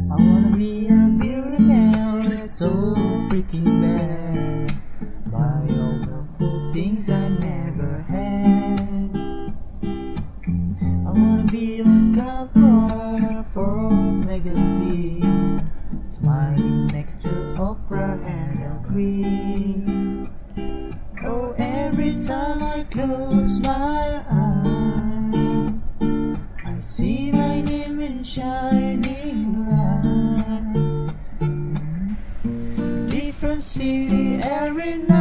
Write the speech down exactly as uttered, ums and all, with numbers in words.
I wanna be a beauty man, so freaking bad. Buy all the things I never had. I wanna be on cover for magazine, smiling next to Oprah and Al Green. Oh, every time I close my eyes, I see my name in shining light. Different city every night.